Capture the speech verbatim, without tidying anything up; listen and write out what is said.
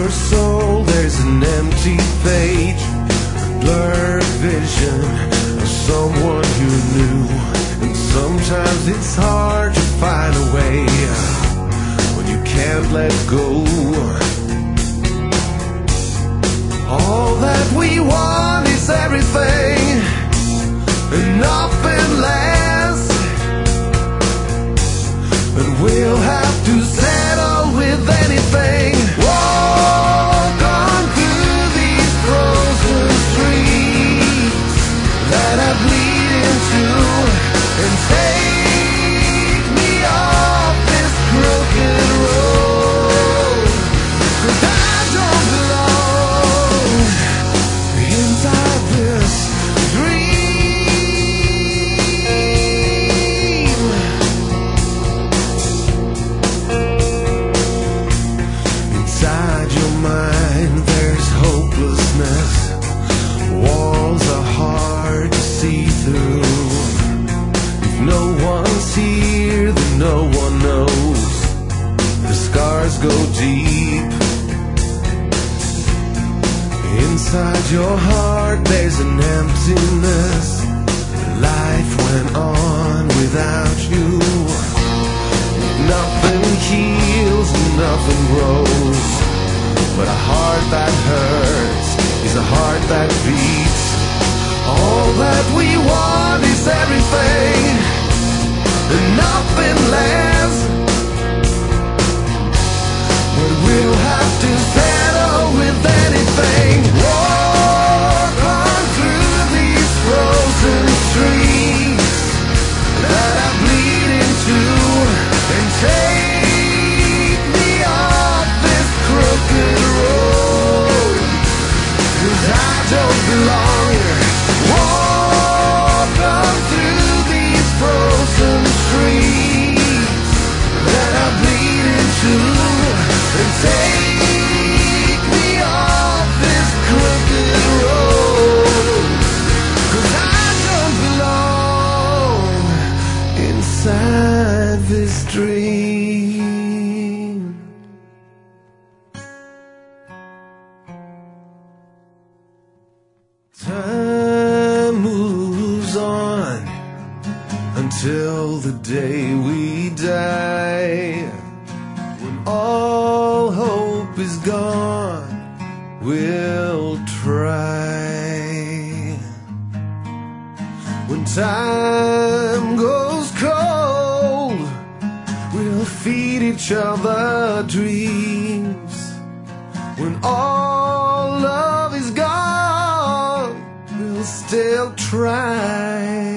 your soul there's an empty page, a blurred vision of someone you knew. And sometimes it's hard to find a way when you can't let go. All that we want is everything and nothing less, and we'll have to settle with anything. Walk on through these frozen streets that I bleed into, and take me off this crooked road, 'cause I don't belong inside this dream. Inside your mind there's hopelessness. Walls are hard to see through. If no one's here, then no one knows. The scars go deep. Inside your heart there's an emptiness. Life went on without you. Nothing heals and nothing grows, but a heart that hurts is a heart that beats. All that we want is everything and nothing less, but we'll have to settle with anything. Walk on through these frozen streets that I bleed into, and take me off this crooked road, 'cause I don't belong here. Walk on through these frozen streets that I bleed into, and take me off this crooked road, 'cause I don't belong inside this dream. Time moves on until the day we die. When all hope is gone, we'll try. When time goes cold, we'll feed each other dreams. When all love is gone, we'll still try.